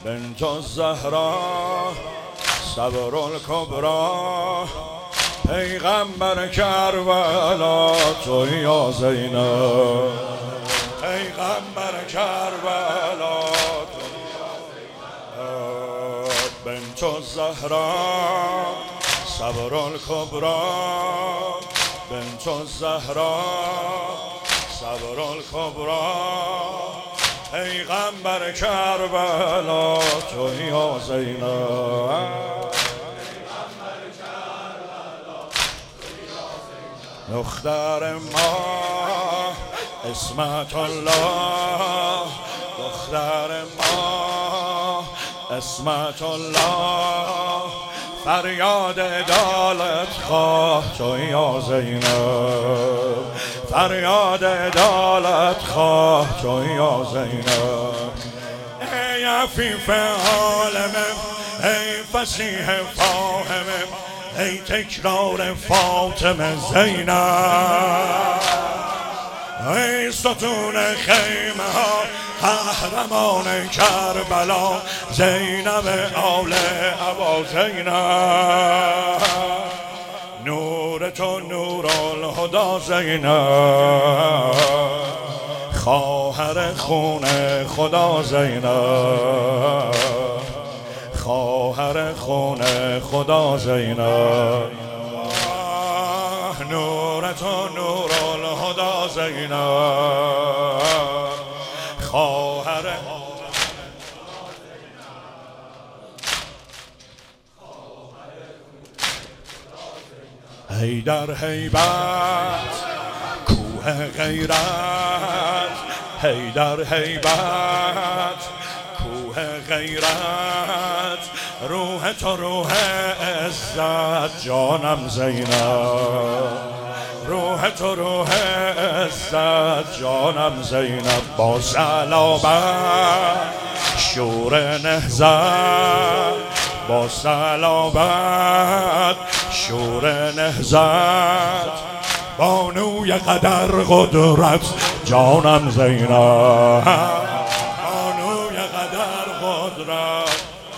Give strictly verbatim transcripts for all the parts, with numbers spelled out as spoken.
بنت الزهرا صبر الکبرا پیغمبر کربلا تو یا زینب پیغمبر کربلا تو یا زینب بنت الزهرا صبر الکبرا بنت الزهرا صبر الکبرا پیغمبر کربلا تو یا زینب دختر ما اسمت الله دختر ما اسمت الله فریاد عدالت خواه تو یا زینب فریاد عدالت خواه تو یا زینب ای عفیف عالمه ای فصیح فاهمه ای تکرار فاطمه زینب ای ستون خیمه ها قهرمان کربلا زینب آل ابا زینب نور تو نور الهدا زینب خواهر خون خدا زینب خواهر خون خدا زینب نور تو نور الهدا زینب خواهر حیدر هیبت کوه غیرت حیدر هیبت کوه غیرت روح تو روح عزت جانم زینب روح تو روح عزت جانم زینب با صلابت شور نهضت با صلابت شور نهضت بانوی قدر قدرت جانم زینب بانوی قدر قدرت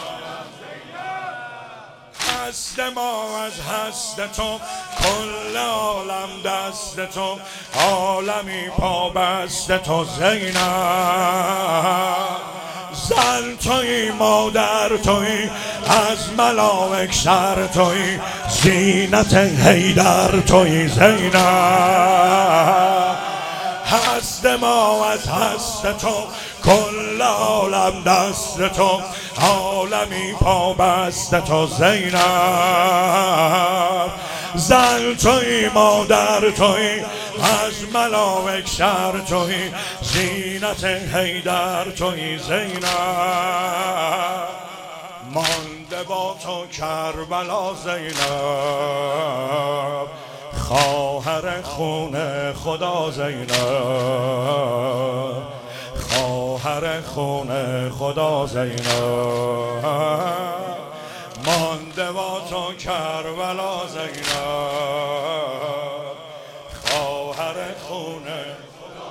هست ما از هست تو کل عالم دست تو عالمی پا بست تو زینب زن توی مادر توی از ملائک سر توی زینت حیدر توی زینب هست ما از هست تو کل عالم دست تو عالمی پا بست تو زینب زن توی مادر توی از ملائک سر توی زینت حیدر توی زینب مانده با تو کربلا زینب خواهر خون خدا زینب خواهر خون خدا زینب مانده با تو کربلا زینب خواهر خون خدا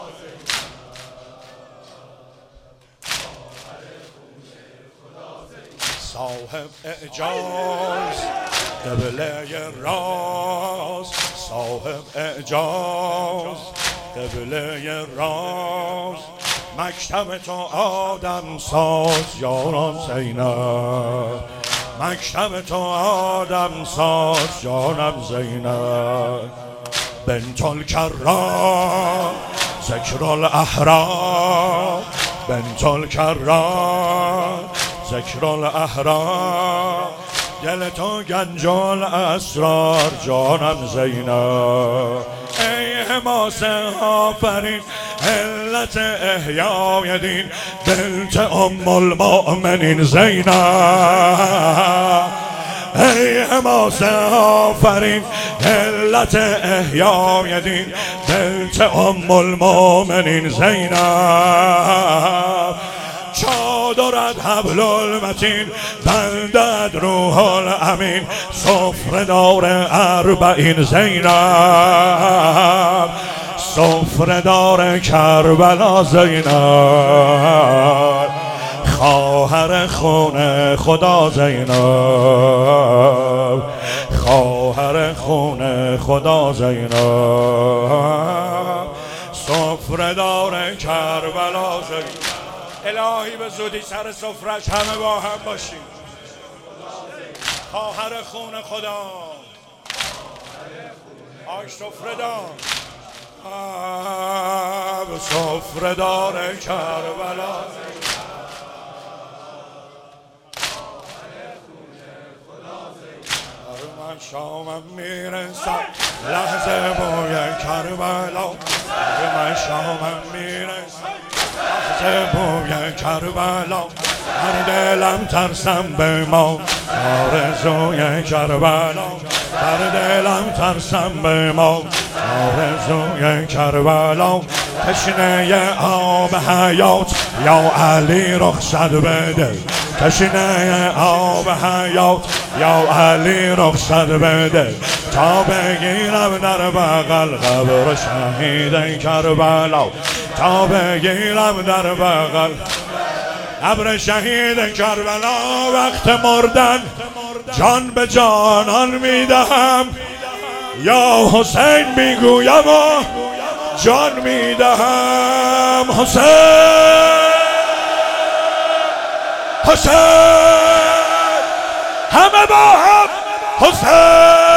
زینب صاحب اعجاز قبله راز صاحب اعجاز قبله راز مکتب تو آدم ساز یاران زینب مکتب تو آدم ساز جانم زینب بنت الکرام ذکر الاحرام بنت الکرام ذکر الاحرام دل تو گنج الاسرار جانم زینب ای حماسه آفرین علت احیای دین بنت ام المؤمنین زینب ای حماسه آفرین علت احیای دین بنت ام المؤمنین زینب چادرت حبل المتین بندد روح الامین سفره دار اربعین زینب سفره دار کربلا زینب خواهر خون خدا زینب، خواهر خون خدا زینب، سفره دار کربلا زینب. الهی به زودی سر سفرش همه با هم باشیم. خواهر خون خدا، آی سفره دار، سفره دار کربلا، من شامم میرسم لحظه بوی کربلا، من شامم میرسم لحظه بوی کربلا، هر دلم ترسم به ما آرزوی کربلا، هر دلم ترسم به ما آرزوی کربلا، تشنه آب حیات یا علی رخصت بده، تشنه آب حیات یا علی رخصت بده، تا بگیرم در بغل قبر شهید کربلا، تا بگیرم در بغل قبر شهید کربلا. وقت مردن جان به جانان میدهم، یا حسین میگویم و جان میدهم. حسین حسین همه با هم، حسین